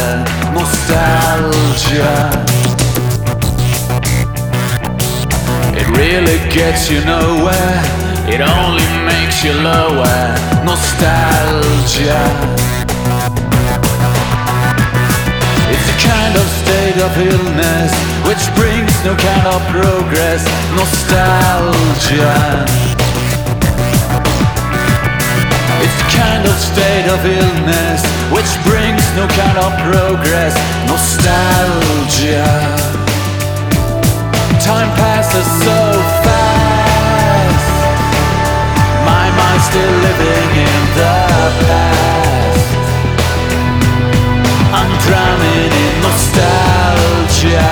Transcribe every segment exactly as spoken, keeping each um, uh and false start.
nostalgia. It really gets you nowhere, it only makes you lower. Nostalgia. It's a kind of state of illness which brings no kind of progress. Nostalgia. It's the kind of state of illness which brings no kind of progress. Nostalgia. Time passes so fast, my mind's still living in the past. I'm drowning in nostalgia.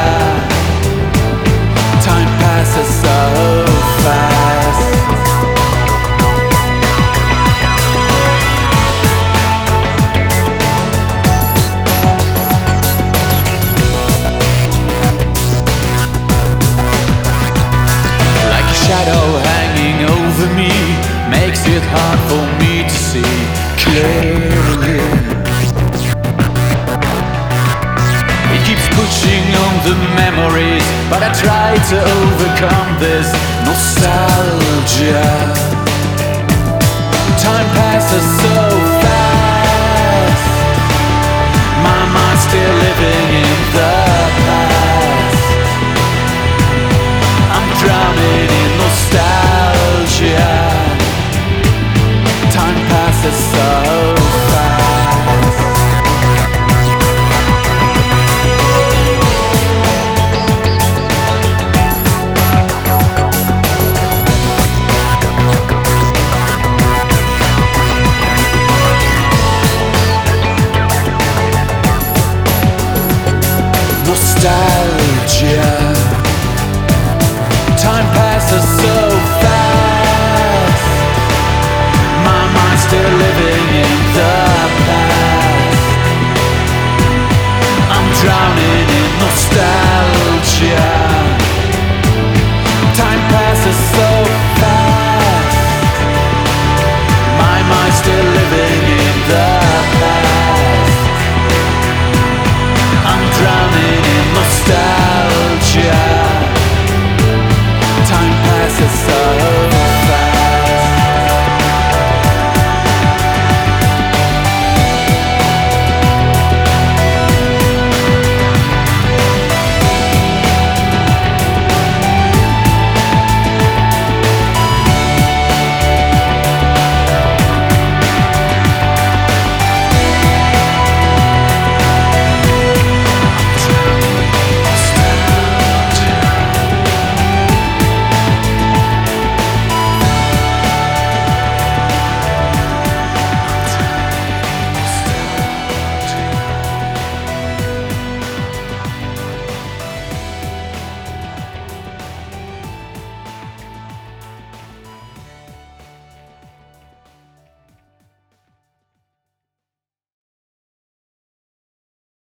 Time passes so fast. Shadow hanging over me makes it hard for me to see clearly. It keeps pushing on the memories, but I try to overcome this nostalgia. Time passes so fast, my mind's still living in the past. I'm drowning in nostalgia. Time passes so fast. Nostalgia. Time passes so fast, my mind's still living in the past. I'm drowning in nostalgia.